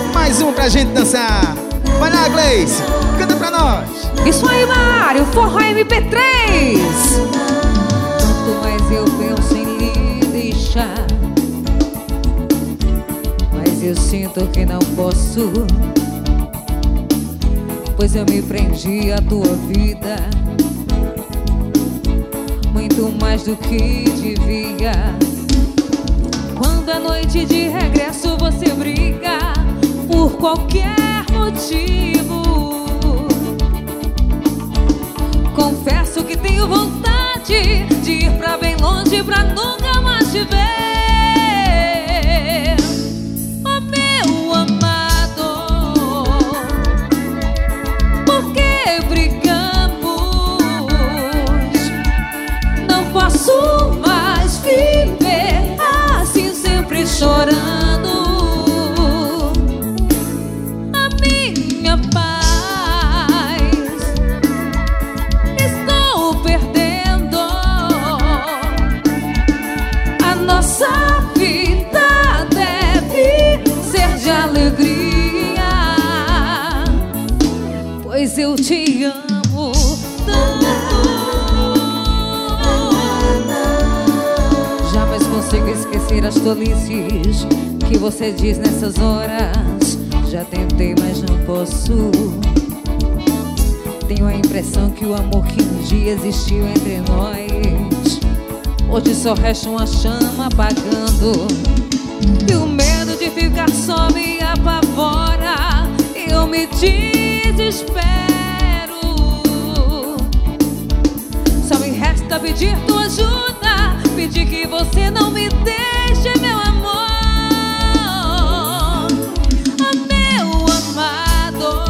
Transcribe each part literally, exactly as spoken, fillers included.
Mais um pra gente dançar. Vai lá, Gleice, canta pra nós. Isso aí, Mário, Forró M P três. Quanto mais eu penso em lhe deixar, mas eu sinto que não posso, pois eu me prendi à tua vida muito mais do que devia. Quando à noite de regresso você briga por qualquer motivo, confesso que tenho vontade de ir pra bem longe pra nunca mais te ver. Oh, meu amado, por que brigamos? Não posso mais viver assim, sempre chorando. A minha paz estou perdendo. A nossa vida deve ser de alegria, pois eu te amo tanto. Jamais consigo esquecer as tolices que você diz nessas horas. Já tentei, mas não posso. Tenho a impressão que o amor que um dia existiu entre nós hoje só resta uma chama apagando. E o medo de ficar só me apavora. Eu me desespero. Só me resta pedir tua ajuda, pedir que você não me deixe, meu amor. Oh, meu amado,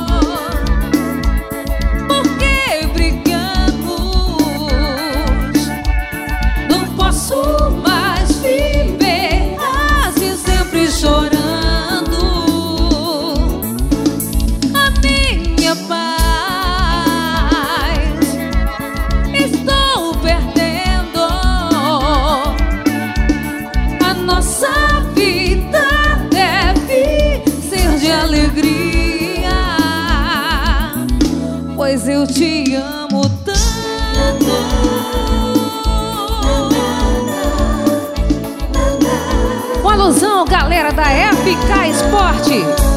por que brigamos? Não posso mais viver assim, sempre chorando. A minha paz estou perdendo. A nossa vida deve ser de alegria, pois eu te amo tanto. Uma alusão, galera da F K Esporte.